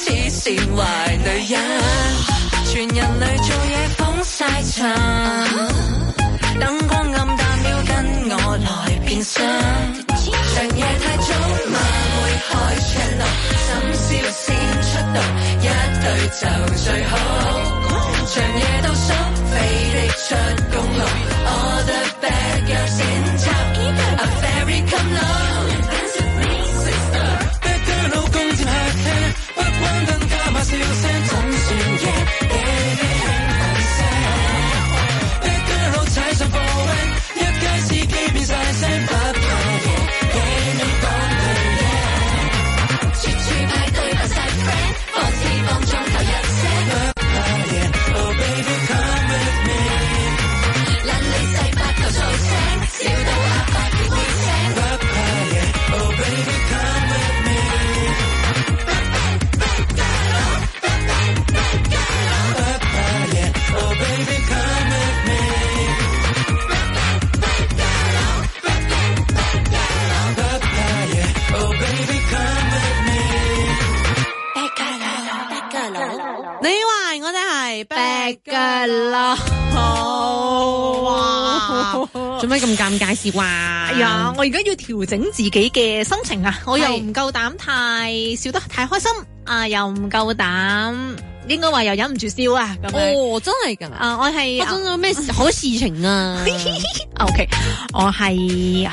黐線壞女人，全人類做嘢風晒塵，燈光暗淡要跟我來變身，長夜太早晚會開 channel， 深宵先出道，一對就最好，長夜到宿飛的出公路 ，All the bad girls in town are very come low。Dance with me, sister。Bad girl 老公接客廳，不關燈加把笑聲，怎算？Yeah，baby 興奮聲。Bad girl 老踩上貨運，一街司機變晒聲，不怕嘢，俾你講句嘢。處處派對扮晒 friend， 放肆放縱頭一聲，不怕嘢。Oh baby come with me。懶理細八頭嘈聲，笑到阿爸叫會醒，不怕嘢。Oh baby come with me。不怕嘢。Oh baby come with me。不怕嘢。Oh baby come with me。 你話我哋係 bad girl 咯，哇！做咩咁尷尬事話？ 哎呀，我而家要調整自己嘅心情啊！我又唔夠膽太笑得太開心啊，又唔夠膽，應該話又忍唔住笑啊！咁樣哦，真係㗎啊！我係發生咗咩好事情啊 ？OK， 我係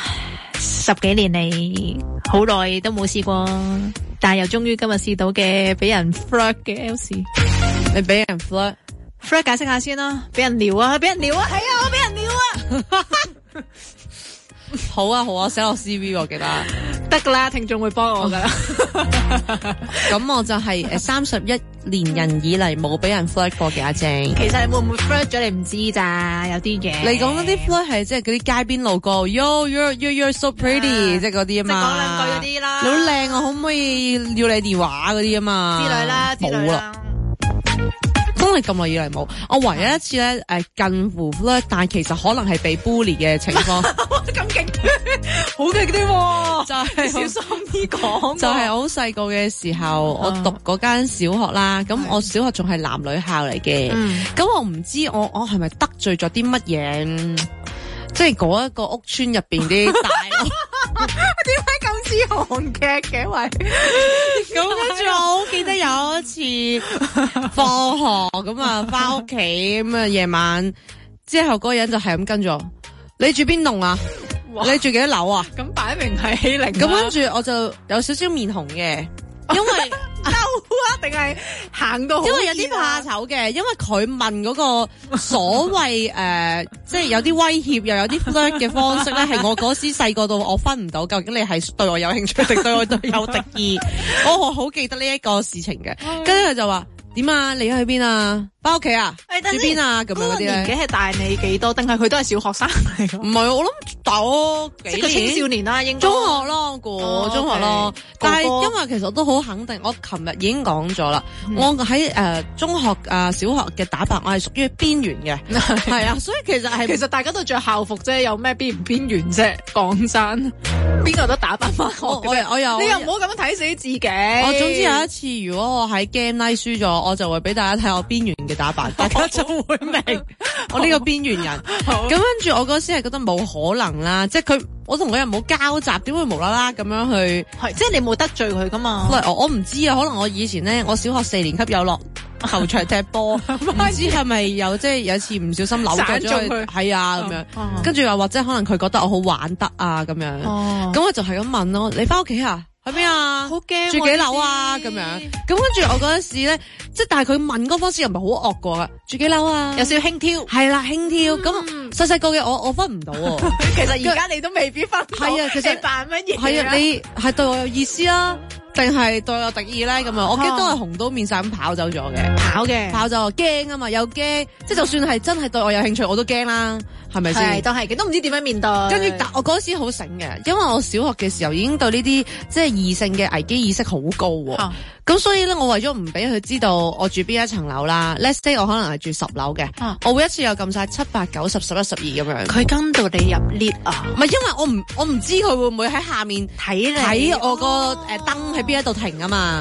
10幾年嚟好耐都冇試過，但係又終於今日試到嘅俾人 flirt 嘅 Elsie。 你俾人 flirt 解釋下先啦，俾人撩啊，俾人撩啊，係啊，我俾人撩啊！ 好啊好啊，寫落 CV 我記得得噶啦，聽眾會幫我噶啦。 咁我就係31年人以嚟冇俾人 flirt 過嘅阿正。 其實你會唔會 flirt 咗你唔知咋，有啲嘢。 你講嗰啲 flirt 係即係嗰啲街邊路過 ，Yo you're so pretty，即係嗰啲啊嘛。 即係講兩句嗰啲啦。 你好靚啊，可唔可以要你電話嗰啲啊嘛？ 之類啦， 冇啦。真係咁耐以嚟冇，我唯一一次咧近乎 flirt，但係其實可能係被 bully 嘅情況。 咁勁，好勁啲喎！ 就係小心啲講。 就係我好細個嘅時候，我讀嗰間小學啦，咁我小學仲係男女校嚟嘅，咁我唔知我係咪得罪咗啲乜嘢，即係嗰一個屋村入邊啲大。 點解咁似韓劇嘅喂？ 咁跟住我好記得有一次放學咁啊，翻屋企咁啊，夜晚之後嗰個人就係咁跟住我，你住邊棟啊？你住幾多樓啊？ 咁擺明係欺凌。 咁跟住我就有少少面紅嘅。因為嬲啊，定係行到好？ 因為有啲怕醜嘅，因為佢問嗰個所謂即係有啲威脅又有啲 flirt 嘅方式咧，係我嗰時細個到我分唔到究竟你係對我有興趣定對我有敵意。我好記得呢一個事情嘅，跟住佢就話。點啊？你去邊啊？翻屋企啊？住邊啊？咁樣嗰啲咧？ 年紀係大你幾多？定係佢都係小學生嚟㗎？ 唔係，我諗大我幾年。 即係青少年啦，應該。 中學咯，中學咯。但係因為其實我都好肯定，我琴日已經講咗啦。我喺中學小學嘅打扮，我係屬於邊緣嘅。係啊，所以其實大家都着校服啫，有咩邊唔邊緣啫？講真，邊個都打扮翻我有。你又唔好咁樣睇死自己。我總之有一次，如果我喺 game night 輸咗。我就會俾大家睇我邊緣嘅打扮，大家就會明我呢個邊緣人。咁跟住我嗰時係覺得冇可能啦，即係我同佢又冇交集，點會無啦啦咁樣去？係即係你冇得罪佢噶嘛？我唔知啊，可能我以前咧，我小學4年級有落球場踢波，唔知係咪有即係有一次唔小心扭咗佢，係啊咁樣。跟住又或者可能佢覺得我好玩得啊咁樣，咁我就係咁問咯，你翻屋企啊？喺邊啊？好驚！住幾樓啊？咁樣咁跟住我嗰陣時咧，即係但係佢問嗰方式又唔係好惡過啊！住幾樓啊？有少少輕佻，係啦輕佻。咁細細個嘅我分唔到喎。 其實而家你都未必分到。 係啊，其實你扮乜嘢？ 係啊，你係對我有意思啊，定係對我有敵意咧？咁啊，我記得都係紅到面晒咁跑走咗嘅。跑走驚啊嘛，又驚，即係就算係真係對我有興趣，我都驚啦。係咪先？係都係嘅，都唔知點樣面對。跟住，但我嗰時好醒嘅，因為我小學嘅時候已經對呢啲即係異性嘅危機意識好高喎。咁所以咧，我為咗唔俾佢知道我住邊一層樓啦 ，let's say 我可能係住10樓嘅，我會一次又撳晒7、8、9、10、11、12咁樣。佢跟到你入 lift 啊？唔係，因為我唔知佢會唔會喺下面睇我個燈喺邊一度停啊嘛。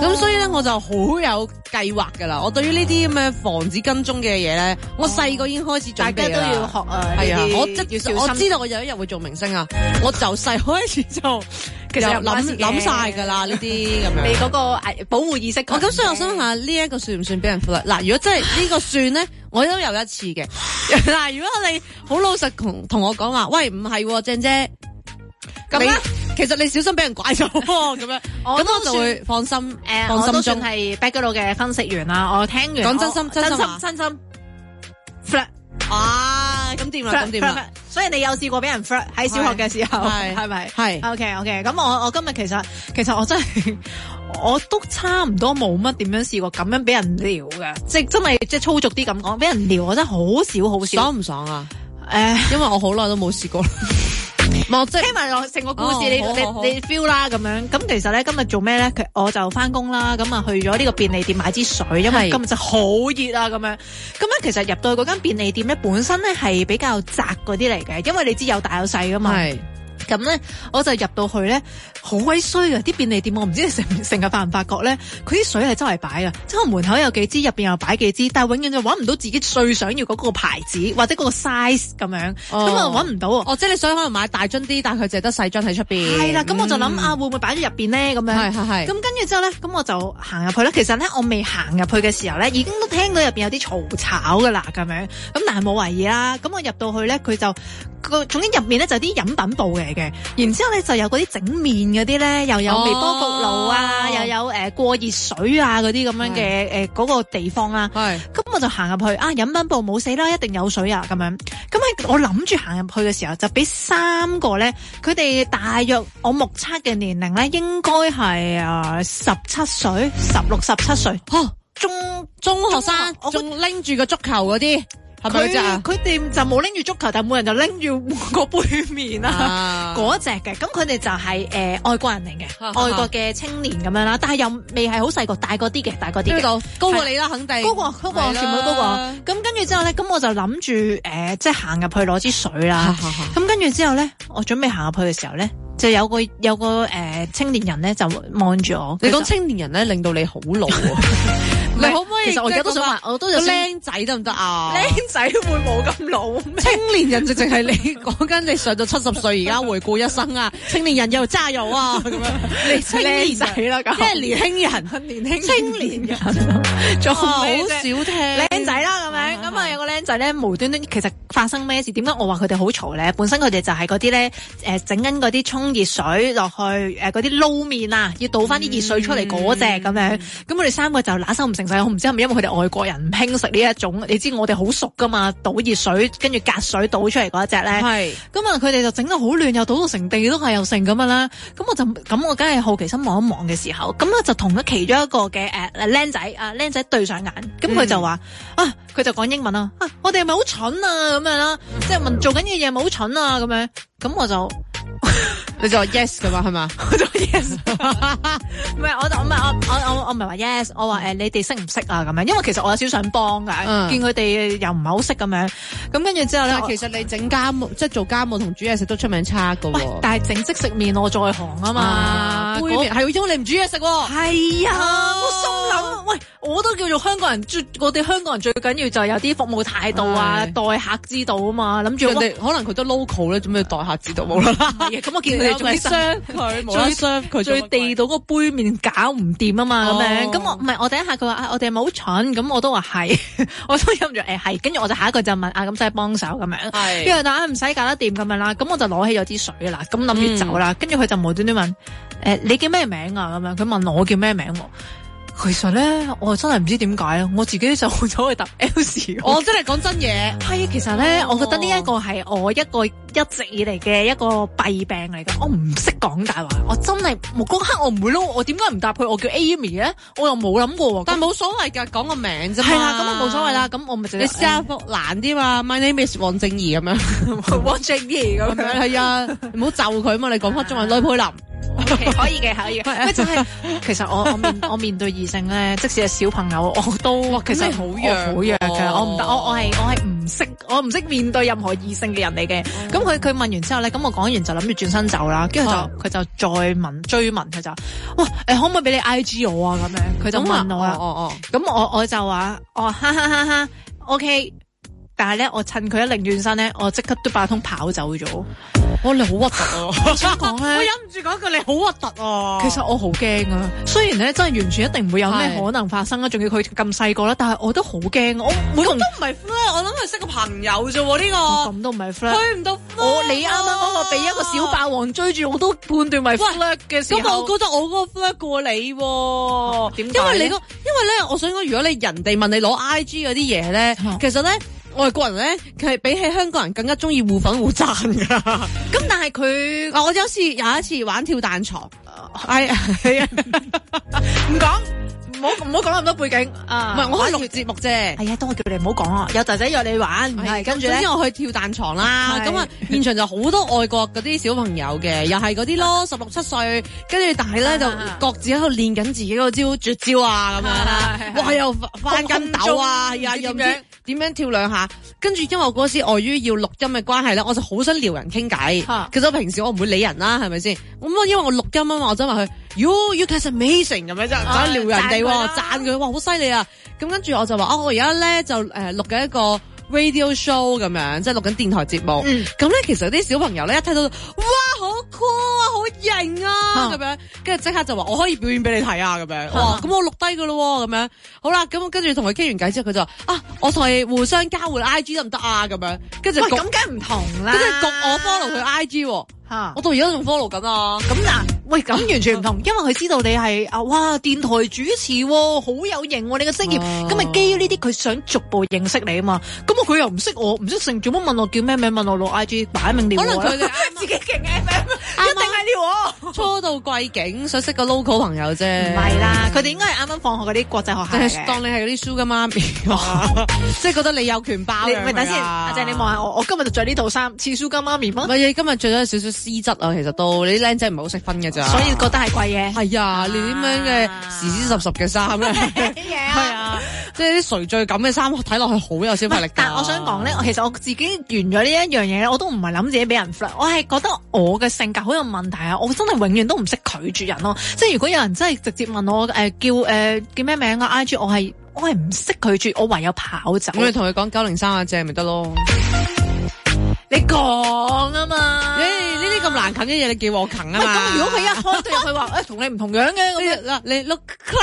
咁所以咧我就好有計劃噶啦。我對於呢啲咁嘅防止跟蹤嘅嘢咧，我細個已經開始準備啦。 大家都要學啊， 係啊，我知道我有一日會做明星啊，我就細開始做。其實諗晒噶啦呢啲咁樣。 你嗰個保護意識。 咁所以我想問下呢一個算唔算俾人 flirt？嗱，如果真係呢個算咧，我都有一次嘅。嗱，如果你好老實同我講話，喂唔係鄭姐，咁咧其實你小心俾人拐咗咁樣，咁我就會放心。 我都算係 background 嘅分析員啦。我聽完講真心 flirt 啊，咁掂啦。 所以你有試過俾人 flirt 喺小學嘅時候，係咪？係。OK。咁我今日其實我真係我都差唔多冇乜點樣試過咁樣俾人撩嘅，即係真係即係粗俗啲咁講，俾人撩我真係好少。 爽唔爽啊？因為我好耐都冇試過。即係聽埋我成個故事，你 feel 啦咁樣。咁其實咧今日做咩咧？我就翻工啦，咁啊去咗呢個便利店買支水，因為今日就好熱啊咁樣。咁咧其實入到去嗰間便利店咧，本身咧係比較窄嗰啲嚟嘅，因為你知有大有細噶嘛。係。咁咧，我就入到去咧，好鬼衰嘅啲便利店，我唔知你成日發唔發覺咧，佢啲水係周圍擺啊，即係門口有幾支，入邊又擺幾支，但係永遠就揾唔到自己最想要嗰個牌子或者嗰個 size 咁樣，咁啊揾唔到啊。 即係你水可能買大樽啲，但係佢淨係得細樽喺出邊。係啦， 咁我就諗會唔會擺咗入邊咧？咁樣係。咁跟住之後咧，咁我就行入去啦。其實咧，我未行入去嘅時候咧，已經都聽到入邊有啲嘈吵噶啦，咁樣。咁但係冇為意啦。咁我入到去咧，佢就總之入面咧就啲飲品部嘅。然之後咧就有嗰啲整麵嗰啲咧，又有微波焗爐啊，又有過熱水啊嗰啲咁樣嘅嗰個地方啦。係，咁我就行入去啊，飲品部冇死啦，一定有水啊咁樣。咁喺我諗住行入去嘅時候，就俾3個咧，佢哋大約我目測嘅年齡咧，應該係17歲、16、17歲。中學生，仲拎住個足球嗰啲。佢哋就冇拎住足球，但係每人就拎住個杯麵啊，嗰隻嘅。咁佢哋就係外國人嚟嘅，外國嘅青年咁樣啦。但係又未係好細個，大個啲嘅，高過你啦，肯定高過，全部高過。咁跟住之後咧，咁我就諗住即係行入去攞支水啦。咁跟住之後咧，我準備行入去嘅時候咧，就有個青年人咧就望住我。你講青年人咧，令到你好老啊！你可唔可以？其實我而家都想問，我都有僆仔得唔得啊？僆仔會冇咁老咩？青年人就淨係你講緊你上到70歲，而家回顧一生啊！青年人又加油啊！咁樣你青年仔啦，咁即係年輕人，青年人仲好少聽僆仔啦，咁樣咁啊有個僆仔咧無端端，其實發生咩事？點解我話佢哋好嘈咧？本身佢哋就係嗰啲咧整緊嗰啲沖熱水落去嗰啲撈麵啊，要倒翻啲熱水出嚟嗰隻咁樣。咁我哋3個就拿手唔成。我唔知係咪因為佢哋外國人唔興食呢一種，你知我哋好熟噶嘛，倒熱水跟住隔水倒出嚟嗰一隻咧。係咁啊，佢哋就整得好亂，又倒到成地都係又成咁樣啦。咁我梗係好奇心望一望嘅時候，咁咧就同咗其中一個嘅僆仔對上眼，咁佢就話佢就講英文啊，我哋係咪好蠢啊咁樣啦，即係問做緊嘅嘢係咪好蠢啊咁樣，咁我就。你就話 yes 噶嘛係嘛？我就 yes， 唔係我唔係話 yes， 我話你哋識唔識啊咁樣？因為其實我有少想幫噶，見佢哋又唔係好識咁樣，咁跟住之後咧，其實你整家務即係做家務同煮嘢食都出名差噶。但係整即食麵我在行啊嘛，杯麵係因為你唔煮嘢食。係啊，我心諗喂，我都叫做香港人，我哋香港人最緊要就係有啲服務態度啊，待客之道啊嘛，諗住人哋可能佢都 local 咧，做咩待客之道冇啦？咁我見佢哋仲要 serve 佢，冇得 serve 佢最地道嗰杯麵搞唔掂啊嘛，咁樣咁我第一下佢話我哋係咪好蠢？咁我都話係，我都諗住係，跟住我就下一個就問咁使幫手咁樣，跟住但唔使搞得掂咁樣啦，咁我就攞起咗支水啦，咁諗住走啦，跟住佢就無端端問你叫咩名啊？咁樣佢問我叫咩名？其實咧，我真係唔知點解啊！我自己就走去答 Elsie。我真係講真嘢。係，其實咧，我覺得呢一個係我一個一直以嚟嘅一個弊病嚟㗎。我唔識講大話，我真係嗰刻我唔會撈。我點解唔答佢？我叫 Amy 咧，我又冇諗過。但係冇所謂㗎，講個名啫嘛。係啦，咁啊冇所謂啦。咁我咪就你試下難啲嘛。My name is 黃正儀咁樣。黃正儀咁樣係啊，唔好就佢嘛。你講翻中文，呂佩琳。Okay, 可以嘅，就係其實我面對異性咧，即使係小朋友，我都其實好弱嘅，我唔得，我係唔唔識面對任何異性嘅人嚟嘅。咁佢問完之後咧，咁我講完就諗住轉身走啦，跟住佢就再追問，佢就哇可唔可以俾你 IG 我啊？咁樣佢就問我啦。咁我就話哈哈哈哈 OK。但係咧，我趁佢一擰轉身咧，我即刻嘟八通跑走咗。 你好核突啊！ 我想講咧， 我忍唔住講句你好核突啊！ 其實我好驚啊，雖然咧真係完全一定唔會有咩可能發生啦，仲要佢咁細個啦，但係我都好驚。我都唔係 flirt， 我諗佢識個朋友啫喎，呢個咁都唔係 flirt， 去唔到 flirt。你啱啱嗰個俾一個小霸王追住，我都判斷為 flirt 嘅時候。咁我覺得我嗰個 flirt 過你喎，點解？因為咧，我想講，如果你人哋問你攞 IG 嗰啲嘢咧，其實咧。外國人咧，佢係比起香港人更加中意互粉互讚噶。咁但係佢，我有一次玩跳彈床，係啊，唔講，唔好講咁多背景啊。唔係，我可以錄節目啫。係啊，都我叫你唔好講啊。有仔仔約你玩，係跟住咧，總之我去跳彈床啦。咁啊，現場就好多外國嗰啲小朋友嘅，又係嗰啲咯，16、17歲，跟住但係咧就各自喺度練緊自己嗰招絕招啊，咁樣啦。哇，又翻筋斗啊，又唔知點樣跳兩下，跟住因為我嗰時礙於要錄音嘅關係咧，我就好想撩人傾偈。其實我平時我唔會理人啦，係咪先？咁因為我錄音啊嘛，我真係去 you guys amazing 咁樣就撩人哋，讚佢，哇好犀利啊！咁跟住我就話我而家咧就錄緊一個 radio show 咁樣，即係錄緊電台節目。咁咧其實啲小朋友咧一睇到，哇好 cool 啊，好型啊咁樣，跟住即刻就話我可以表演俾你睇啊咁樣。哇，咁我錄低噶咯咁樣。好啦，咁跟住同佢傾完偈之後，佢就話我同你互相交換 IG 得唔得啊？咁樣，跟住咁梗唔同啦，跟住焗我 follow 佢 IG。我到而家仲 follow 緊啊！咁喂，咁完全唔同，因為佢知道你係哇電台主持，好有型你個職業，咁咪基於呢啲佢想逐步認識你啊嘛。咁佢又唔識我，唔識成，做乜問我叫咩名？問我攞 IG，擺明撩我。可能佢哋自己勁 FM，一定係撩我。初到貴境，想識個 local 朋友啫。唔係啦，佢哋應該係啱啱放學嗰啲國際學校嘅，當你係嗰啲 Sugar 媽咪，即係覺得你有權包。喂，等先，阿姐你望下我今日就着呢套衫，似 Sugar 媽咪嗎？唔係，今日着咗少少絲質啊，其實都你啲僆仔唔係好識分嘅咋，所以覺得係貴嘅。係啊，你點樣嘅時時濕濕嘅衫咧？係啊，即係啲垂墜感嘅衫，睇落去好有消費力。但我想講咧，其實我自己完咗呢一樣嘢咧，我都唔係諗自己俾人 flirt，我係覺得我嘅性格好有問題啊！我真係永遠都唔識拒絕人咯。即係如果有人真係直接問我叫咩名啊 IG，我係唔識拒絕，我唯有跑走。咁你同佢講903啊姐咪得咯。你講啊嘛，呢啲咁難啃嘅嘢，你叫我啃啊嘛。咁如果佢一開對佢話同你唔同樣嘅，嗱你 look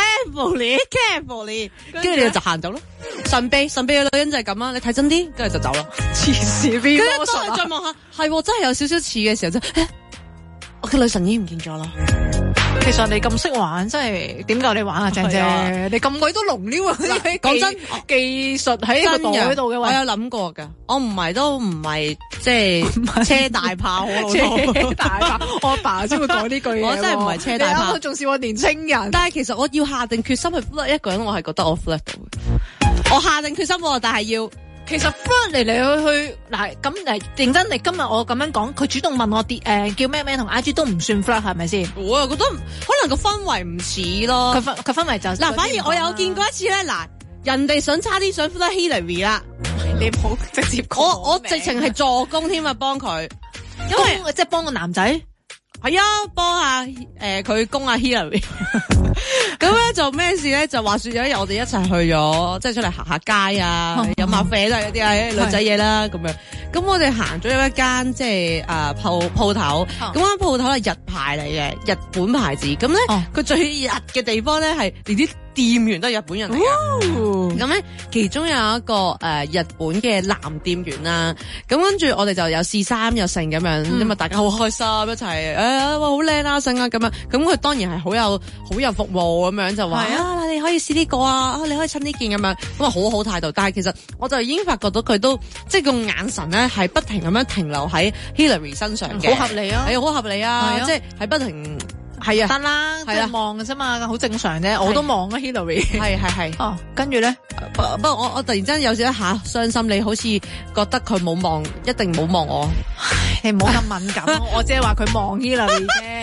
carefully，跟住你就行走咯。神秘嘅女人就係咁啊，你睇真啲，跟住就走啦。黐線，跟住當你再望下，係真係有少少似嘅時候，我嘅女神已經唔見咗啦。其實你咁識玩，真係點夠你玩啊，鄭姐？你咁鬼都龍溜啊！講真，技術喺個袋度嘅，我有諗過噶。我唔係即係車大炮，車大炮。我阿爸先會講呢句嘢。我真係唔係車大炮，仲是我年青人。但係其實我要下定決心去 flirt 一個人，我係覺得我 flirt 到嘅。我下定決心，但係要。其實 flirt 嚟去嗱咁認真，你今日我咁樣講，佢主動問我啲叫咩名同 IG 都唔算 flirt 係咪先？我又覺得可能個氛圍唔似咯。佢氛圍就反而我有見過一次咧，人哋想差啲想 flirt Hillary 啦，你唔好直接講。我直情係助攻添啊，幫佢，因為即係幫個男仔。係啊，幫下佢攻下 Hillary。咁咧就咩事咧？就話說有一日我哋一齊去咗，即係出嚟行下街啊，飲下啡都係嗰啲啊女仔嘢啦咁樣。咁我哋行咗有一間即係鋪頭，咁間鋪頭係日牌嚟嘅，日本牌子。咁咧佢最日嘅地方咧係連啲店員都係日本人嚟嘅。咁咧其中有一個日本嘅男店員啦，咁跟住我哋就有試衫又成咁樣，咁啊大家好開心一齊哇好靚啊成啊咁樣。咁佢當然係好有服務咁樣，就話你可以試呢個啊，你可以襯呢件咁樣，咁啊好好態度。但係其實我就已經發覺到佢都即係個眼神咧係不停咁樣停留喺 Hillary 身上嘅，好合理啊，係好合理啊，即係不停。係啊，得啦，即係望嘅啫嘛，好正常啫。我都望啊 Hillary。係。哦，跟住咧，不過我突然間有少一下傷心，你好似覺得佢冇望，一定冇望我。你唔好咁敏感，我只係話佢望 Hillary 啫。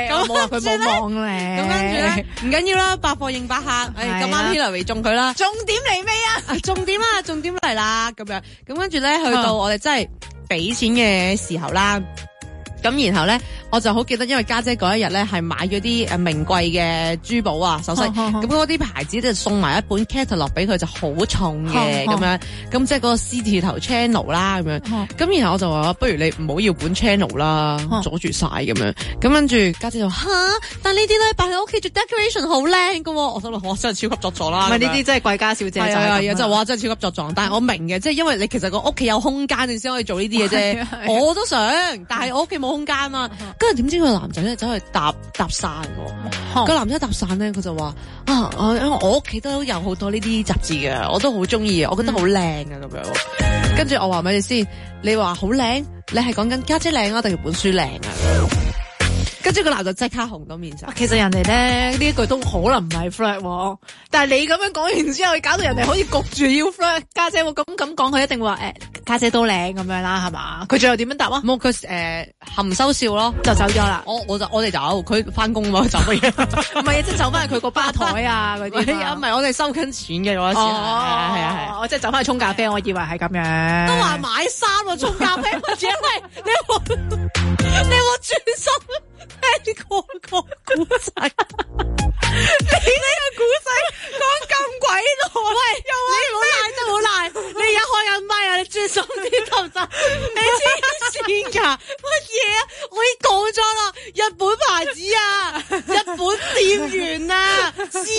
咁冇話佢冇望咧。 咁跟住咧，唔緊要啦，百貨應百客。咁啱 Hillary 中佢啦。 重點嚟未啊？ 重點嚟啦，咁樣。咁跟住咧，去到我哋真係俾錢嘅時候啦。咁然後咧，我就好記得，因為家姐嗰一日咧係買咗啲名貴嘅珠寶啊首飾，咁嗰啲牌子就送埋一本 catalog 俾佢，就好重嘅咁樣，咁即係嗰個 C 字頭 channel 啦咁樣，咁然後我就話不如你唔好要本 channel 啦，阻住晒咁樣，咁跟住家姐就話但呢啲咧擺喺屋企做 decoration 好靚噶，我心諗我真係超級作狀啦， 唔係呢啲真係貴家小姐就話真係超級作狀，但係我明嘅，即係因為你其實個屋企有空間你先可以做呢啲嘢啫，我都想，但係我屋企冇空間啊，跟住點知個男仔咧走去搭訕喎，個男仔搭訕咧佢就話因為我屋企都有好多呢啲雜誌嘅，我都好中意，我覺得好靚啊咁樣，跟住我話咪你先，你話好靚，你係講緊家姐靚啊定係本書靚啊？跟住個男就即刻紅咗面就， 其實人哋咧呢一句都可能唔係 flirt，但係你咁樣講完之後，搞到人哋好似焗住要 flirt 家姐，咁講佢一定話家姐都靚咁樣啦，係嘛？佢最後點樣答啊？ 冇佢含羞笑咯，就走咗啦。我哋走，佢翻工嘛，走乜嘢？ 唔係即係走翻去佢個吧台啊嗰啲。 唔係我哋收緊錢嘅嗰時。係。 我即係走翻去沖咖啡，我以為係咁樣。 都話買衫啊，沖咖啡或者係你有冇專心聽過個古仔？你呢個古仔講咁鬼耐，喂，你唔好賴，真係唔好賴。你而家開緊麥啊，你專心啲得唔得？你黐線㗎，乜嘢啊？我已經講咗啦，日本牌子啊，日本店員啊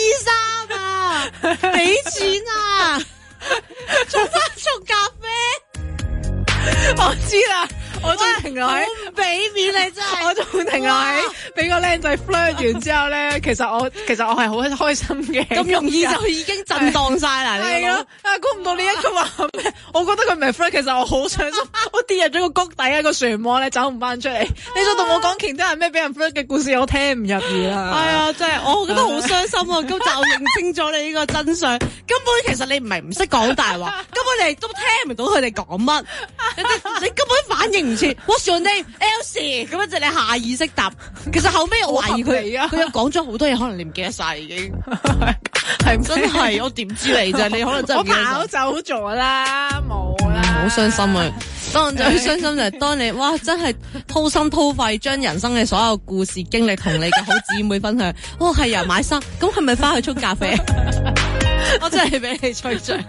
，C3啊，俾錢啊，做翻沖咖啡， 我知啦。我仲停留喺唔俾面你真係， 我仲停留喺俾個靚仔 flirt 完之後咧，其實我係好開心嘅， 咁容易就已經震盪晒啦。 係咯，估唔到呢一句話咩？我覺得佢唔係 flirt，其實我好傷心，我跌入咗個谷底啊，個漩渦咧走唔翻出嚟。你再同我講其他人咩俾人 flirt 嘅故事，我聽唔入耳啦。 係啊，真係我覺得好傷心啊！咁就認清咗你呢個真相，根本其實你唔係唔識講大話，根本你都聽唔到佢哋講乜，你根本反應唔切。What's your name? Elsie 咁樣就你下意識答。其實後尾我懷疑佢有講咗好多嘢，可能你唔記得晒已經。係真係，我點知你啫？你可能真係我跑走咗啦，冇啦。 好傷心啊！當最傷心就係當你哇，真係掏心掏肺將人生嘅所有故事經歷同你嘅好姊妹分享。哦，係啊，買衫，咁係咪翻去沖咖啡？我真係俾你吹脹。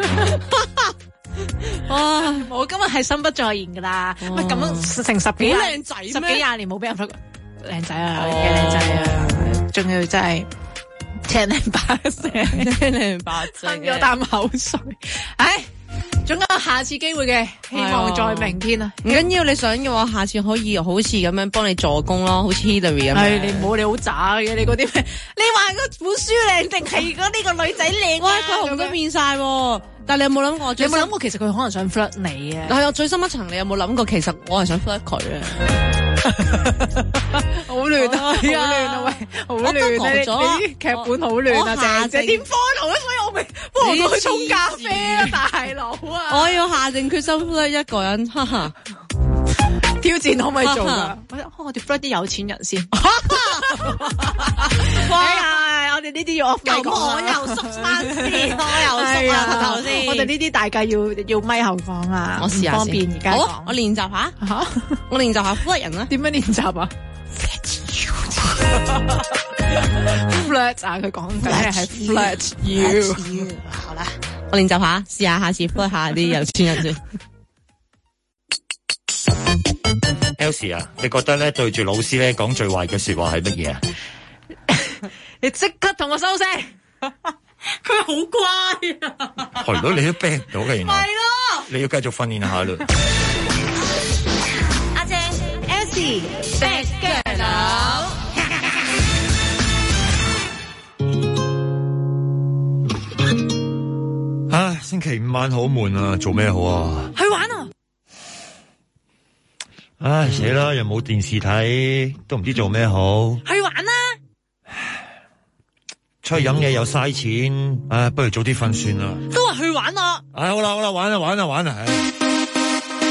哇！我今日係心不在焉噶啦，乜咁樣成十幾靚仔 10幾20年冇俾人 flirt，靚仔啊，靚仔啊，仲要真係青靚白淨， 青靚白淨， 吞咗啖口水，唉。總有下次機會嘅，希望在明天啊！ 唔緊要，你想嘅話，下次可以好似咁樣幫你助攻咯，好似 Hillary 咁。 係你唔好，你好渣嘅，你嗰啲咩？你話嗰本書靚定係嗰呢個女仔靚啊？ 佢紅咗面晒，但係你有冇諗過？ 你有冇諗過其實佢可能想 flirt 你啊？ 係我最深一層，你有冇諗過其實我係想 flirt 佢啊？ 好亂啊！好亂啊！喂，好亂啊！你啲劇本好亂啊！謝點 follow 啊？所以我咪幫我去沖咖啡啊，大佬啊！ 我要下定決心 flirt 一個人，哈哈！ 挑戰可唔可以做噶？我哋 flirt 啲有錢人先。哇！我哋呢啲要 off 咪講我又縮翻先，我又縮啊頭先。 我哋呢啲大家要咪後講啊， 我試下方便而家講。 我練習下吓，我練習下 flirt 人啦。 點樣練習啊？flirt 啊，佢講緊係 flirt you。 好啦，我練習下，試下下次 flirt 下啲有錢人先。 Elsie 啊，你覺得咧對住老師咧講最壞嘅說話係乜嘢啊？ 你即刻同我收聲！ 佢好乖啊！ 係咯，你都逼唔到嘅，原來。 係咯， 你要繼續訓練下啦。 阿姐 Elsie bad girl。 唉，星期5晚好悶啊，做咩好啊？ 去玩啊！ 唉，死啦，又冇電視睇，都唔知做咩好。 去玩啦！ 出去飲嘢又嘥錢，唉，不如早啲瞓算啦。 都話去玩啊！ 唉，好啦，玩啊！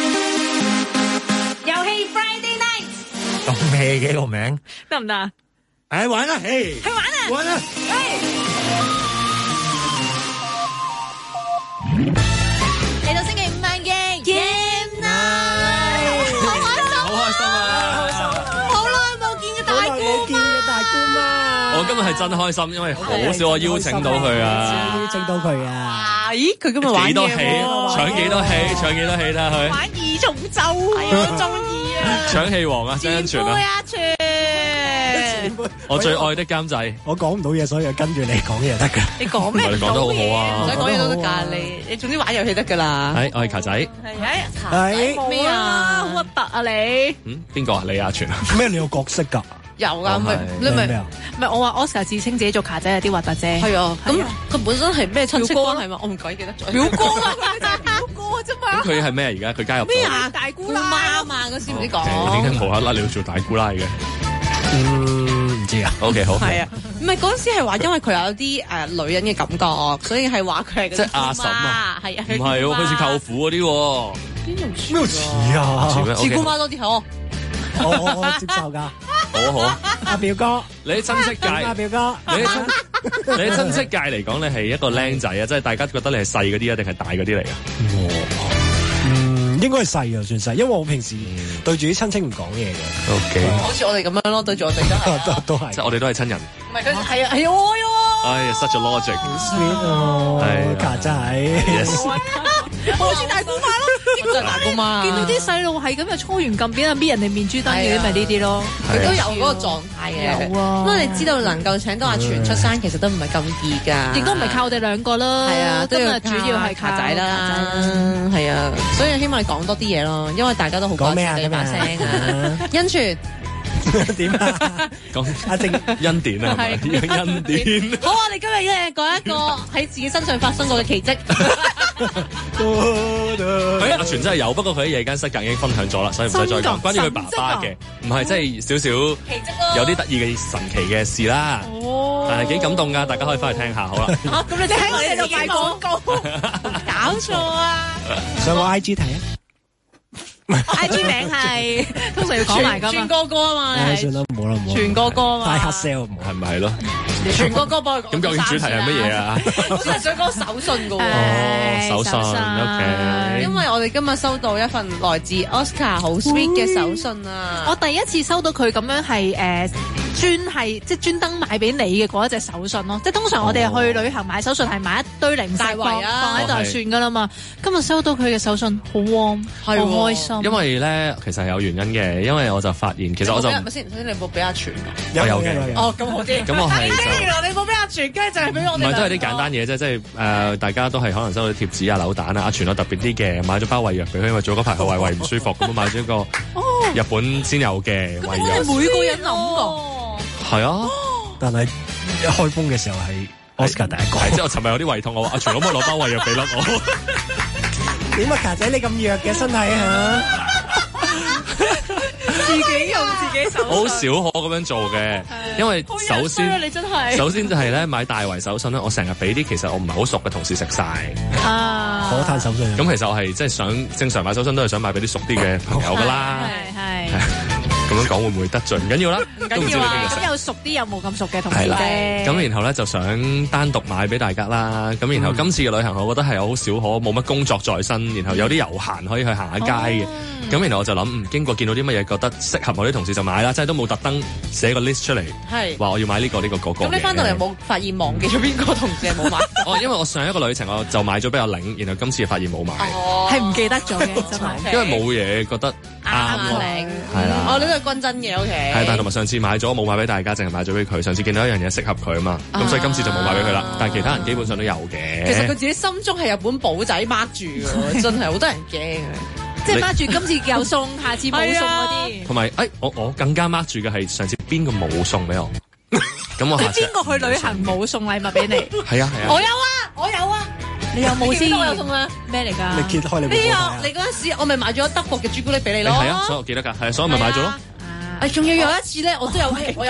遊戲 Friday Night 咁咩嘅個名？ 得唔得？ 玩啦，去玩啦， 嚟到星期五晚嘅 Game Night， 好開心啊！ 好耐冇見嘅大姑媽， 我今日係真開心，因為好少我邀請到佢啊！ 邀請到佢啊！ 咦，佢今日玩幾多戲， 喎搶幾多戲，搶幾多戲睇下佢。 玩二重奏，我中意啊！ 搶戲王啊，張恩全啊！我最愛的監製， 我講唔到嘢，所以就跟住你講嘢得㗎。 你講咩？ 你講得好好啊！ 唔使講嘢都得㗎，你總之玩遊戲得㗎啦。 係，我係卡仔。 係咩啊？ 好核突啊你！ 邊個啊？李亞全啊？ 咩？你有角色㗎？ 有㗎，咪你咪咩啊？ 唔係我話 Oscar 自稱自己做卡仔有啲核突啫。 係啊，咁佢本身係咩親戚關係嘛？我唔鬼記得咗。表哥啊，佢就係表哥啫嘛。 咁佢係咩而家？佢加入咩啊？大姑媽啊嘛，嗰時唔知講。 點解無啦啦你要做大姑奶嘅？ 唔知啊。 OK 好。 係啊，唔係嗰陣時係話，因為佢有啲女人嘅感覺，所以係話佢係即係阿嬸啊？ 係啊， 唔係喎，佢似舅父嗰啲喎。 咩似啊？ 似姑媽多啲好。 我接受㗎。 好。 阿表哥， 你喺親戚界， 阿表哥， 你喺親戚界嚟講，你係一個僆仔啊！即係大家覺得你係細嗰啲啊，定係大嗰啲嚟㗎？ 應該係細啊，算細，因為我平時對住啲親戚唔講嘢嘅。 OK， 好似我哋咁樣咯，對住我哋都係， 即係我哋都係親人。 唔係佢係啊係啊愛喎。 哎呀，such a logic， 係卡仔。 好似大姑媽咯， 真係大姑媽。 見到啲細路係咁就搓完撳扁啊，搣人哋面珠燈嘅，咪呢啲咯。 佢都有嗰個狀態嘅。 有啊。 不過你知道能夠請到阿全出山，其實都唔係咁易㗎。 亦都唔係靠我哋兩個啦。 係啊， 今日主要係卡仔啦。係啊，所以希望你講多啲嘢咯，因為大家都好關心你把聲啊。恩全。 點啊？ 講阿正恩典啊，係咪？恩典。 好，我哋今日咧講一個喺自己身上發生過嘅奇蹟。 阿全真係有，不過佢喺夜間失格已經分享咗啦，所以唔使再講。關於佢爸爸嘅，唔係即係少少奇蹟咯， 有啲得意嘅神奇嘅事啦。 哦， 係幾感動㗎，大家可以翻去聽下。好啦。 咁你哋喺我哋度賣廣告，搞錯啊！ 上我 IG 睇啊。 IG 名係通常要講埋㗎嘛， 全哥哥啊嘛， 算啦，冇啦冇。 全哥哥啊嘛， 太黑 sell 係咪係咯？ 全哥哥幫佢講。 咁究竟主題係乜嘢啊？ 我真係想講手信㗎喎。 哦，手信 OK。 因為我哋今日收到一份來自 Oscar 好 sweet 嘅手信啊！ 我第一次收到佢咁樣係專登買俾你嘅嗰一隻手信咯，即係通常我哋去旅行買手信係買一堆零食放喺度就算噶啦嘛。今日收到佢嘅手信好 warm， 好開心。 因為咧其實係有原因嘅，因為我就發現其實我就咪先你冇俾阿全㗎？ 我有嘅。 哦，咁好啲。 咁我係原來你冇俾阿全，跟住就係俾我哋。 唔係都係啲簡單嘢啫，即係大家都係可能收到貼紙啊、扭蛋啊。阿全有特別啲嘅，買咗包胃藥俾佢，因為早嗰排佢胃唔舒服，咁買咗一個日本先有嘅胃藥。 每個人諗過。 係啊， 但係一開封嘅時候係 Oscar 第一個。 即係我尋日有啲胃痛，我話阿全可唔可以攞包胃藥俾粒我？ 點啊，卡仔你咁弱嘅身體嚇？ 自己用自己手信。 我好少可咁樣做嘅，因為首先就係咧買大圍手信咧，我成日俾啲其實我唔係好熟嘅同事食晒。 火炭手信。 咁其實我係即係想正常買手信都係想買俾啲熟啲嘅朋友噶啦。 係。 咁樣講會唔會得罪？唔緊要啦，都唔知你邊個食。 咁有熟啲有冇咁熟嘅同事啫。 咁然後咧就想單獨買俾大家啦。咁然後今次嘅旅行，我覺得係好少可冇乜工作在身，然後有啲悠閒可以去行下街嘅。咁然後我就諗，經過見到啲乜嘢覺得適合我啲同事就買啦，即係都冇特登寫個 list 出嚟，話我要買呢個嗰個。 咁你翻到嚟有冇發現忘記咗邊個同事係冇買？ 因為我上一個旅程我就買咗俾阿玲，然後今次發現冇買， 係唔記得咗嘅真係。 因為冇嘢覺得啱玲， 係啦。 呢個均真嘅 OK。 係，但係同埋上次買咗冇買俾大家，淨係買咗俾佢。上次見到一樣嘢適合佢啊嘛，咁所以今次就冇買俾佢啦。但係其他人基本上都有嘅。 其實佢自己心中係有本簿仔 mark 住嘅，真係好多人驚啊！ 即係 mark 住今次有送，下次冇送嗰啲。 同埋我更加 mark 住嘅係上次邊個冇送俾我。咁我下次邊個去旅行冇送禮物俾你？ 係啊。 我有啊。你有冇先？我有送啊！ 咩嚟㗎？ 你揭開你嗰陣時，我咪買咗德國嘅朱古力俾你咯。 係啊，所以我記得㗎，係啊，所以咪買咗咯。 仲要有一次咧，我都有，我有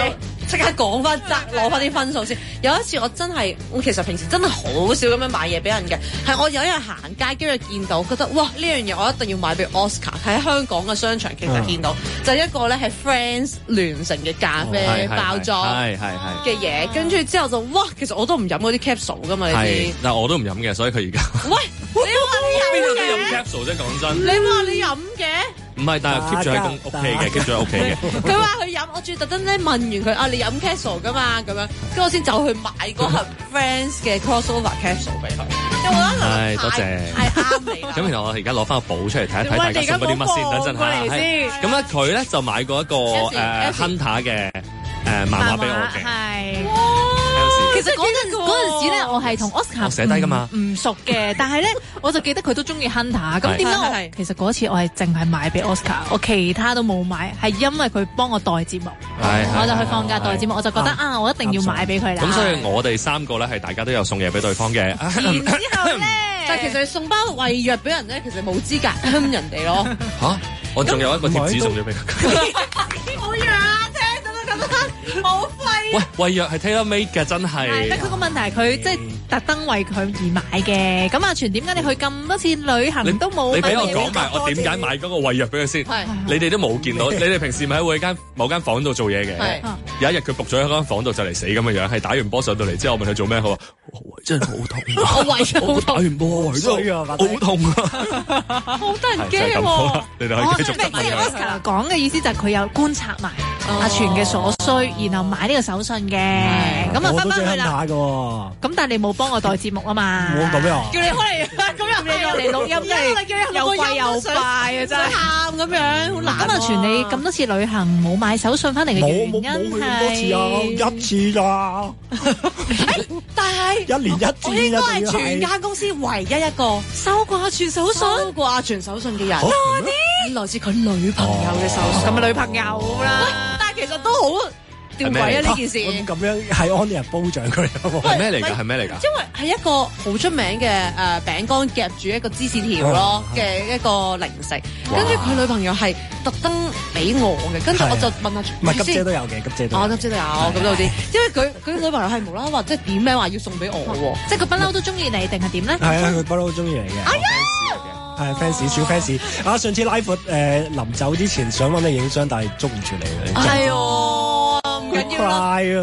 即刻講翻攞翻啲分數先。有一次我其實平時真係好少咁樣買嘢俾人嘅，係我有一日行街跟住見到，覺得哇呢樣嘢我一定要買俾 Oscar。喺香港嘅商場其實見到，就一個咧係 Friends 聯成嘅咖啡包裝嘅嘢，跟住之後就哇，其實我都唔飲嗰啲 capsule 噶嘛，你知？ 但我都唔飲嘅，所以佢而家喂，你話你飲邊度都飲 capsule 啫？講真， 你話你飲嘅？ 唔係，但係 keep 住喺屋企嘅，keep 住喺屋企嘅。 佢話佢飲，我仲要特登咧問完佢你飲 capsule 噶嘛？咁樣，跟住我先走去買嗰盒 Friends 嘅 crossover capsule 俾佢。 係多謝， 係啱你啦。 咁然後我而家攞翻個簿出嚟睇一睇，大家送嗰啲乜先？等陣嚇。咁咧佢咧就買過一個Hunter 嘅漫畫俾我嘅。 係。其實嗰陣時咧，我係同 Oscar 寫低㗎嘛， 唔熟嘅，但係咧我就記得佢都中意 Hunter。咁點解其實嗰次我係淨係買俾 Oscar， 我其他都冇買，係因為佢幫我代節目，我就去放假代節目，我就覺得我一定要買俾佢啦。 咁所以我哋三個咧係大家都有送嘢俾對方嘅。 然之後咧， 就其實送包胃藥俾人咧，其實冇資格坑人哋咯。 嚇！我仲有一個貼紙送咗俾佢。 好藥啊！聽到都覺得好廢。 喂，胃藥係 tailor made 嘅，真係。 係，但佢個問題係佢即係特登為佢而買嘅。咁阿全點解你去咁多次旅行都冇？ 你俾我講埋我點解買嗰個胃藥俾佢先？你哋都冇見到，你哋平時咪喺某間房度做嘢嘅。有一日佢仆咗喺間房度就嚟死咁嘅樣，係打完波上到嚟之後，我問佢做咩，佢話胃真係好痛。 我胃好痛。 打完波胃真係好痛啊！ 好得人驚喎。 你哋可以繼續問佢。 Oscar 講嘅意思就係佢有觀察埋阿全嘅所需，然後買呢個手信嘅。咁啊翻返去啦。咁但係你冇幫我代節目啊嘛？ 冇咁樣。 叫你開嚟，咁又你落嚟錄音，真係又貴又快啊！真係喊咁樣，好難。 咁阿全你咁多次旅行冇買手信翻嚟嘅原因係一次咋？ 但係一年一次， 我應該係全間公司唯一一個收過阿全手信嘅人。來自佢女朋友嘅手信， 咁咪女朋友啦。 但係其實都好吊詭啊！呢件事咁樣係安啲人褒獎佢， 係咩嚟㗎？係咩嚟㗎？ 因為係一個好出名嘅餅乾夾住一個芝士條咯嘅一個零食，跟住佢女朋友係特登俾我嘅，跟住我就問下， 唔係急姐都有嘅，急姐都有咁都好啲，因為佢女朋友係無啦啦話即係點名話要送俾我喎， 即係佢不嬲都中意你定係點咧？ 係啊，佢不嬲都中意你嘅。係 fans 小 fans 啊！上次拉闊臨走之前想揾你影相，但係捉唔住你。 係喎，唔緊要啦。 你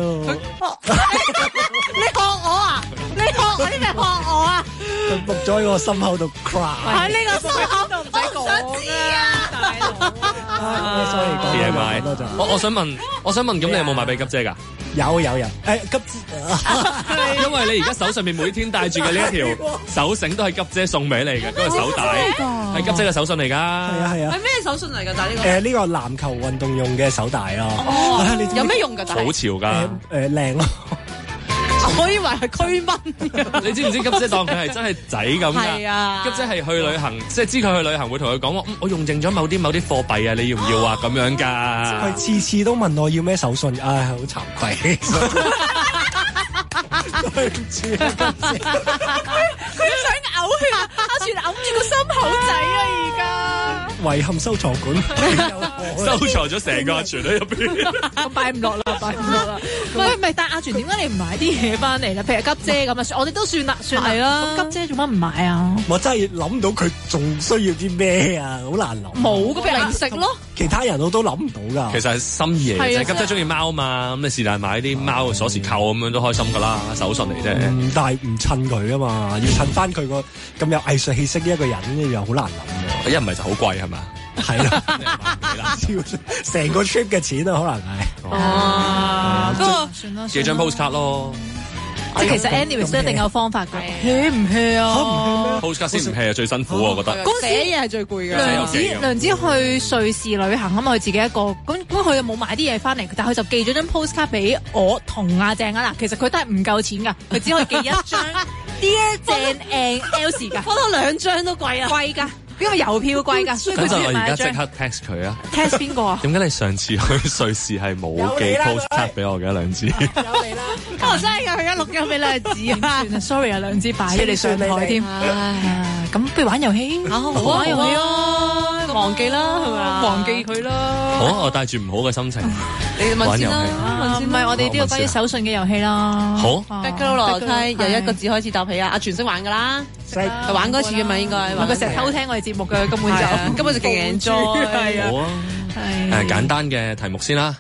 學我啊！你學我啲咩學我啊？ 佢伏咗喺個心口度 cry。 喺呢個心口度唔使講啊！ 所以講嘢買。 我想問，咁你有冇買俾急姐㗎？ 有急， 因為你而家手上面每天戴住嘅呢一條手繩都係急姐送俾你嘅，嗰個手帶係急姐嘅手信嚟㗎。係啊。 係咩手信嚟㗎？但係呢個呢個籃球運動用嘅手帶咯。 有咩用㗎？ 好潮㗎。 靚咯。 我以為係驅蚊。 你知唔知急姐當佢係真係仔咁㗎？ 係啊。 急姐係去旅行，即係知佢去旅行會同佢講我用剩咗某啲貨幣啊，你要唔要啊？咁樣㗎。 佢次次都問我要咩手信，唉，好慚愧。對唔住啊， 佢想嘔血啊！阿全揞住個心口仔啊！而家遺憾收藏館收藏咗成個阿全喺入邊， 我擺唔落啦。唔係，但阿全點解你唔買啲嘢翻嚟咧？譬如急姐咁啊，我哋都算啦，係啦。咁急姐做乜唔買啊？ 我真係諗到佢仲需要啲咩啊？好難諗。 冇咁零食咯。 其他人我都諗唔到㗎。 其實係心意嚟嘅啫。急姐中意貓嘛，咁你是但買啲貓嘅鎖匙扣咁樣都開心㗎啦，手信嚟啫。 但係唔襯佢啊嘛，要襯翻佢個咁有藝術氣息嘅一個人，又好難諗。 一唔係就好貴係嘛？ 係啦，成個 trip 嘅錢啊，可能係。 不過算啦， 幾張 postcard 咯。 即係其實 anyways 都一定有方法嘅。hea 唔 hea 啊 ？postcard 先唔 hea 最辛苦我覺得。 寫嘢係最攰嘅。 梁子去瑞士旅行啊嘛，佢自己一個，咁佢又冇買啲嘢翻嚟，但係佢就寄咗張 postcard 俾我同阿鄭啊嗱，其實佢都係唔夠錢㗎，佢只可以寄一張 Dear 鄭 and Elsie 㗎， 放多2張都貴啊， 貴㗎。因為郵票貴㗎，所以佢先買一張。咁就我而家即刻 text 佢啊 ！text 邊個啊？ 點解你上次去瑞士係冇寄 postcard 俾我嘅梁子？ 有你啦！我真係㗎，佢而家錄音俾梁子啊！sorry 啊，梁子擺咗你上台添。咁不如玩遊戲？好玩遊戲啊！ 忘記啦，係咪啊？ 忘記佢啦。 好，我帶住唔好嘅心情， 你問先啦， 唔係我哋呢個關於手信嘅遊戲啦。 好 ，back 樓梯由一個字開始答起啊！阿全識玩噶啦， 識玩嗰次嘅嘛應該。 佢成日偷聽我哋節目嘅，根本就勁 enjoy。 係啊，好啊，簡單嘅題目先啦。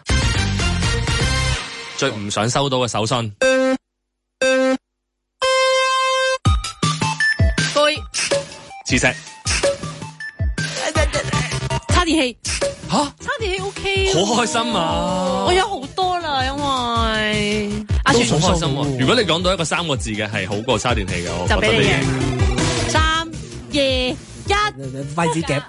最唔想收到嘅手信， 杯、 磁石， 叉電器， 吓， 叉電器 OK， 好開心啊！ 我有好多啦，因為阿全好開心喎。如果你講到一個3個字嘅係好過叉電器嘅，我覺得就俾你嘅 3、2、1。 筷子夾，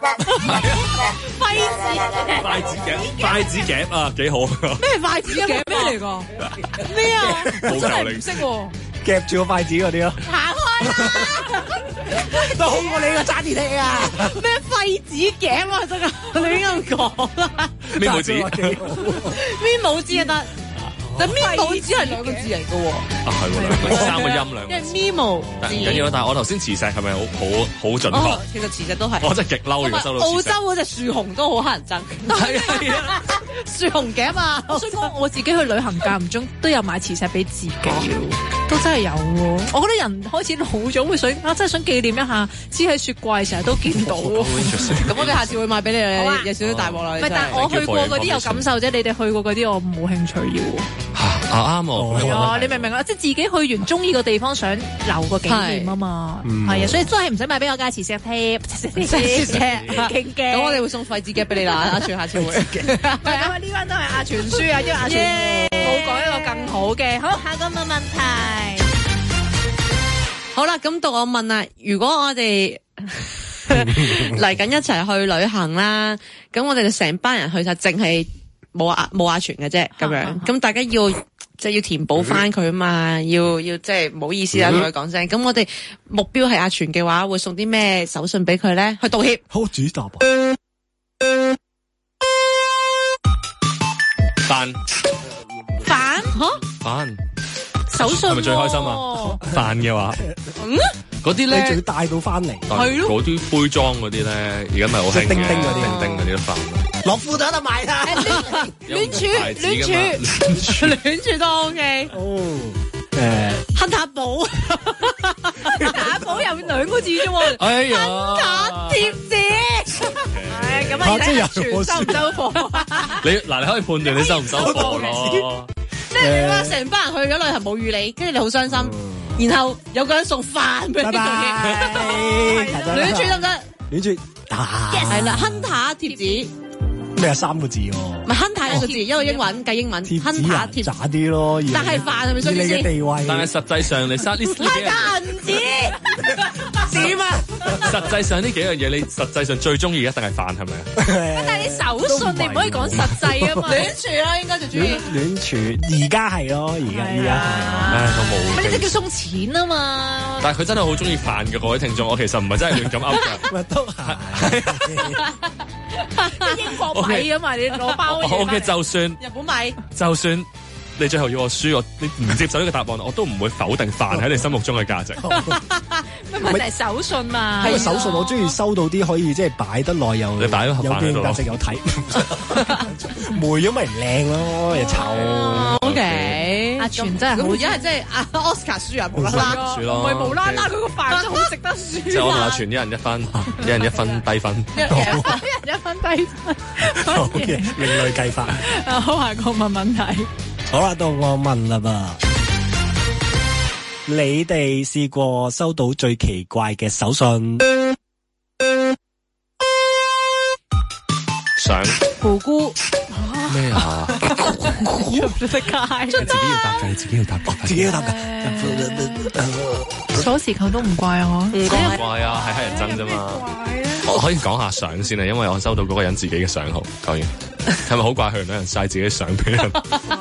筷子夾啊，幾好啊！ 咩筷子夾咩嚟㗎？咩啊？ 冇真係球你唔識喎。 夾住個筷子嗰啲咯， 行開啦！ 都好過你個叉電器啊！ 咩廢紙夾啊？真係你應該咁講啦。 咩冇字？ 邊冇字啊得？但咪冇字係2個字嚟嘅喎。 啊係喎，3個音兩個字。 因為咪冇但唔緊要啦，但係我頭先磁石係咪好準確？ 其實磁石都係。 我真係極嬲，如果收到磁石。 澳洲嗰隻樹熊都好乞人憎。 係啊，樹熊夾啊！我想講我自己去旅行間唔中都有買磁石俾自己，都真係有喎。我覺得人開始老咗會想真係想紀念一下，黐喺雪櫃成日都見到。咁我哋下次會買俾你，有少少大鑊啦。 唔係，但係我去過嗰啲有感受啫，你哋去過嗰啲我冇興趣要。 啱喎， 係啊，你明唔明啊？即係自己去完中意個地方，想留個紀念啊嘛。係啊，所以真係唔使買俾我家磁石貼，磁石勁嘅。 咁我哋會送廢紙夾俾你啦，阿全下次會。 係啊，呢班都係阿全書啊，因為阿全冇講一個更好嘅。好，下個問題。 好啦，咁到我問啦，如果我哋嚟緊一齊去旅行啦，咁我哋就成班人去晒，淨係冇阿全嘅啫，咁樣，咁大家要填補翻佢嘛，要即係唔好意思啦，同佢講聲。咁我哋目標係阿全嘅話，會送啲咩手信俾佢咧？去道歉。 好主答啊！ 飯手信係咪最開心啊？飯嘅話，嗰啲咧， 你仲要帶到翻嚟， 係咯，嗰啲杯裝嗰啲咧，而家咪好興嘅，叮叮嗰啲飯， 落褲袋度買啦， 亂處都 OK。 哦， 亨塔堡， 亨塔堡有2個字啫喎， 哎呀， 亨塔貼紙。咁啊，睇下全收唔收貨？ 你可以判斷你收唔收貨咯。 即係你話成班人去咗旅行冇預你，跟住你好傷心，然後有個人送飯俾你道歉，亂處得唔得？ 亂處係啦，亨塔貼紙咩3個字喎？ 唔係亨塔1個字，一個英文計英文，亨塔貼渣啲咯。 但係飯係咪需要你嘅地位？ 但係實際上你嘥呢幾銀紙點啊？ 實際上呢幾樣嘢，你實際上最中意一定係飯係咪啊？ 但係你手信你唔可以講實際啊嘛， 亂處啦，應該就中意亂處。而家係咯，而家我冇。 呢啲叫送錢啊嘛。 但係佢真係好中意飯嘅，各位聽眾，我其實唔係真係亂咁噏㗎。 咪都係英國米㗎嘛，你攞包。 OK，就算日本米， 就算你最後要我輸，你唔接受呢個答案，我都唔會否定飯喺你心目中嘅價值。 咩問題係手信嘛？ 係手信，我中意收到啲可以即係擺得耐又你擺咗盒飯喺度， 有價值有睇，霉咗咪唔靚咯，又臭。 OK， 阿全真係好， 而家係即係阿 Oscar 輸啊，無啦啦， 輸咯， 唔係無啦啦，佢個飯真係好值得輸。 即係我同阿全一人一分，一人一分低分， 一人一分低分。 好嘅，另類計法。 好，下個問題。 好啦，到我問啦噃，你哋試過收到最奇怪嘅手信？ 想姑姑咩啊？ 出唔出得街？ 自己要答嘅，自己要答嘅， 自己要答嘅。 鎖匙扣都唔怪啊， 唔怪啊，係黑人憎啫嘛。我可以講下相先啊，因為我收到嗰個人自己嘅相號，講完係咪好怪？佢兩人晒自己相俾人，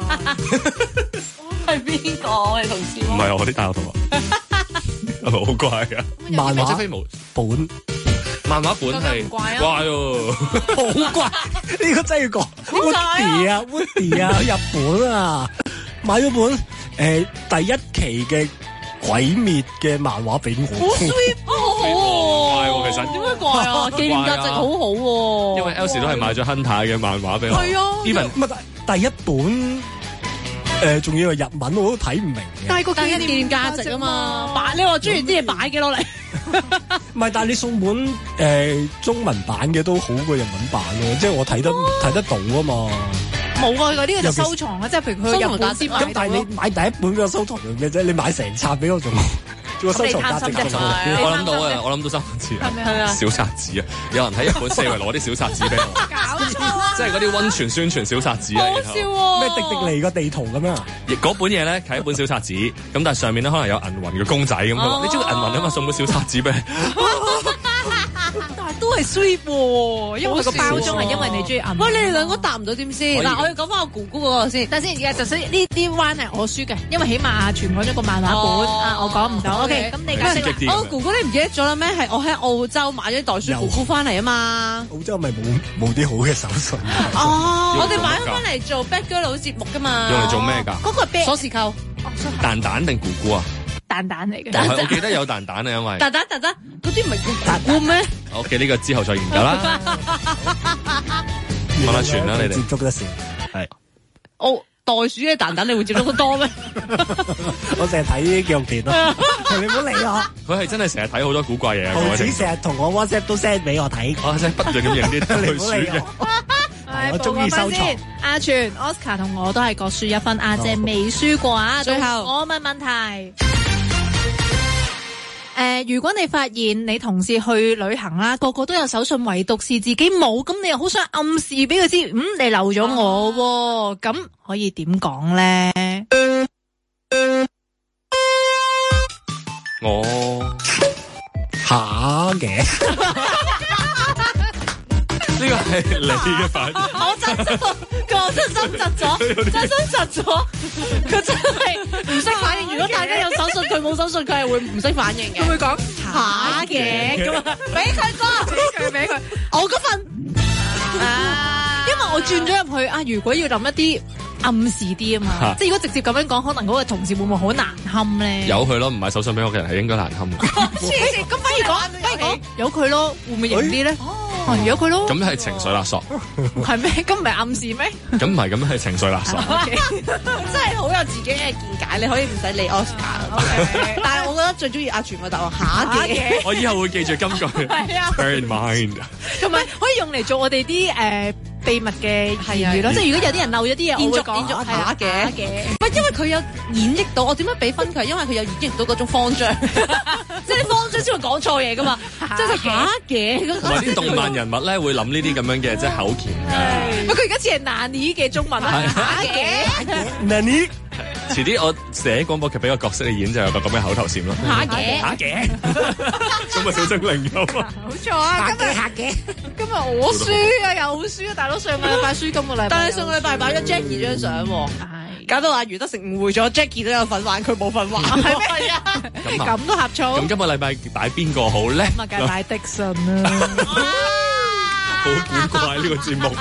係邊個？我哋同事唔係我啲大學同學，係咪好怪啊？ 漫畫本。 漫畫本係怪喎， 好怪！呢個真係要講 Woody 啊，日本啊，買咗本第1期嘅鬼滅嘅漫畫俾我。 好 sweet 怪喎，其實實點解怪啊？紀念價值好好喎。 因為 Elsie 都係買咗 Hunter 嘅漫畫俾我。 係啊 ，even 唔係第一本仲要係日文，我都睇唔明嘅。 但係個紀念價值啊嘛，擺你話中意啲嘢擺幾攞嚟？ 唔係，但係你送本中文版嘅都好過日文版咯，即係我睇得到啊嘛。 冇啊，呢個就收藏啊，即係譬如佢日本先買到。 咁但係你買第一本俾我收藏用嘅啫，你買成冊俾我仲個收藏價值仲高。 我諗到三文治啊， 係啊， 小冊子啊，有人喺日本四圍攞啲小冊子俾我， 搞錯， 即係嗰啲溫泉宣傳小冊子啊， 好笑喎！ 咩迪士尼個地圖咁樣啊？ 亦嗰本嘢咧係一本小冊子，咁但係上面咧可能有銀魂嘅公仔咁樣，你知道銀魂啊嘛，送本小冊子俾你。 但係都係 sweet 喎，因為佢個包裝係因為你中意銀。 喂，你哋兩個答唔到點先？嗱，我要講翻我姑姑嗰個先。 但先而家就所以呢啲 one 係我輸嘅，因為起碼阿全講咗個漫畫本，我講唔到。OK，咁你解釋。 我姑姑你唔記得咗啦咩？係我喺澳洲買咗袋鼠姑姑翻嚟啊嘛。 澳洲咪冇啲好嘅手信。 我哋買咗翻嚟做 Bad Girl 佬節目㗎嘛。 用嚟做咩㗎？ 嗰個係鎖匙扣。 蛋蛋定姑姑啊？ 蛋蛋嚟嘅， 我記得有蛋蛋啊，因為蛋蛋嗰啲唔係叫姑姑咩 ？OK，呢個之後再研究啦。問下全啦，你哋接觸得少係。 袋鼠嘅蛋蛋你會接觸得多咩？ 我成日睇啲紀錄片咯，你唔好理我。 佢係真係成日睇好多古怪嘢啊！ 報紙成日同我 WhatsApp 都 send 俾我睇， 我真係不斷咁影啲袋鼠嘅。 我中意收藏。 阿全 Oscar 同我都係各輸1分，阿姐未輸過啊！最後我問問題。如果你發現你同事去旅行啦，個個都有手信，唯獨是自己冇，咁你又好想暗示俾佢知，你漏咗我喎，咁可以點講咧？ 我下嘅。 呢個係你嘅反應。 我真心窒咗，佢真係唔識反應。如果大家有手信，佢冇手信，佢係會唔識反應嘅。佢會講下嘅咁啊，俾佢，我嗰份因為我轉咗入去啊。如果要諗一啲暗示啲啊嘛，即係如果直接咁樣講，可能嗰個同事會唔會好難堪咧？ 由佢咯，唔買手信俾我嘅人係應該難堪。 咁不如講，由佢咯，會唔會型啲咧？由佢咯。 咁係情緒勒索。 係咩？咁唔係暗示咩？ 咁唔係，咁係情緒勒索。 真係好有自己嘅見解，你可以唔使理 Oscar。但係我覺得最中意阿全個答案下嘅。 我以後會記住金句。係啊 ，Bear in mind。 同埋可以用嚟做我哋啲秘密嘅言語咯，即係如果有啲人漏咗啲嘢，我會講下嘅。 唔係因為佢有演繹到，我點樣俾分佢？因為佢有演繹到嗰種慌張，即係你慌張先會講錯嘢噶嘛，即係下嘅。 同埋啲動漫人物咧會諗呢啲咁樣嘅即係口訣嘅。 佢而家似係Nani嘅中文啊，下嘅 Nani。 遲啲我寫廣播劇俾個角色你演就有個咁嘅口頭禪咯。 下嘅， 咁咪小精靈咁啊！ 好錯啊！今日我輸啊，又輸啊！大佬上個禮拜輸，今個禮拜， 但係上個禮拜擺咗 Jackie 張相喎，搞到阿余德成誤會咗 Jackie 都有份玩，佢冇份玩，係咩啊？ 咁都呷醋。 咁今個禮拜擺邊個好咧？ 咁啊，梗係擺迪神啦！ 好古怪呢個節目。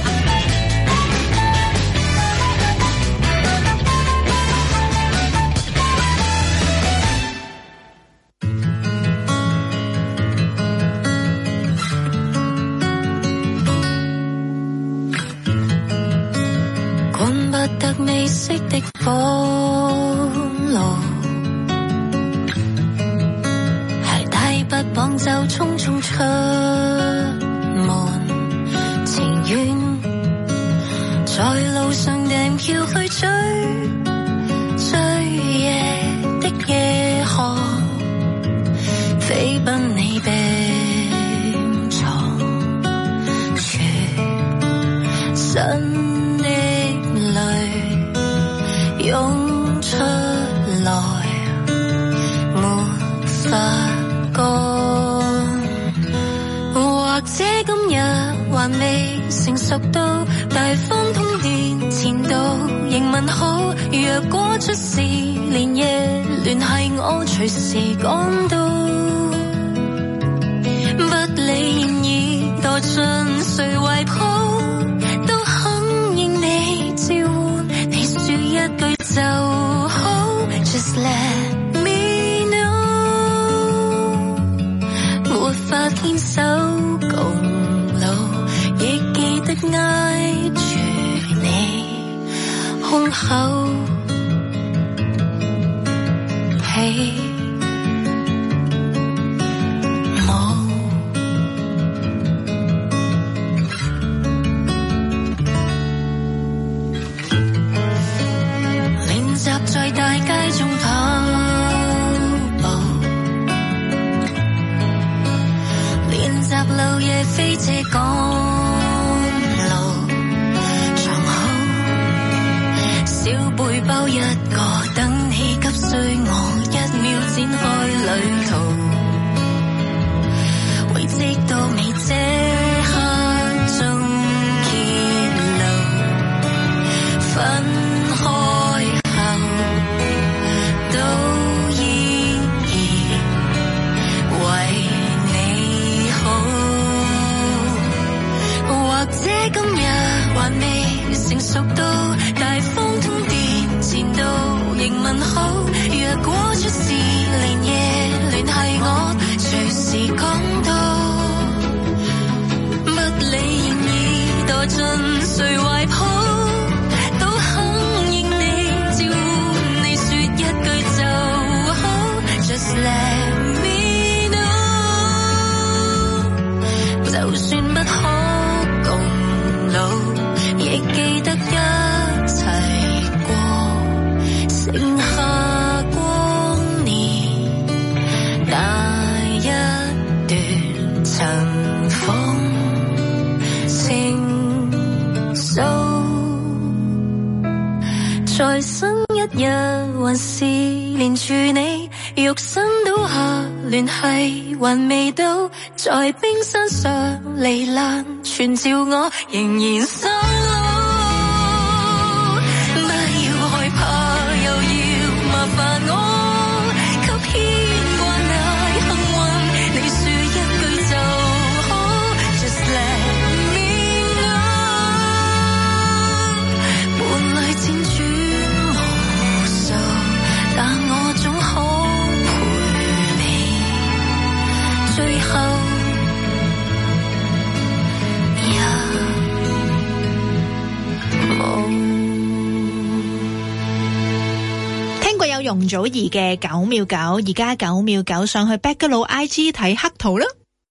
得未熄的火爐，鞋帶不綁就匆匆出門，情願在路上訂票去追夜的夜航，飛奔你病床，全身湧出來，沒法乾。或者今日還未成熟到大方通電前度，仍問好。若果出事連夜聯繫我，隨時趕到。不理現已墮進誰懷抱，都肯應你召喚。你說一句就好 ，Just let me know，沒法牽手共路，亦記得挨住你胸口被在大街中跑步，練習漏夜飛這趕路，藏好小背包一個，等你急需我1秒展開旅途，為直到未這刻終結路，分開今日還未成熟到大方通電前度仍問好，若果出事連夜聯繫我隨時講到，不理仍已墮進誰懷抱，都肯應你照你說一句就好 Just let me know， 就算不可亦記得一齊過，剩下光年那一段塵封情愫，再生一日還是連住你，肉身倒下聯繫還未到，在冰山上離難全照我仍然守牢，不要害怕又要麻煩我，給牽掛那幸運你說一句就好 Just let me know， 伴侶輾轉無數，但我總可陪你最後聽過有容祖兒嘅9秒9，而家9秒9上去 Back 佬 IG 睇黑圖啦。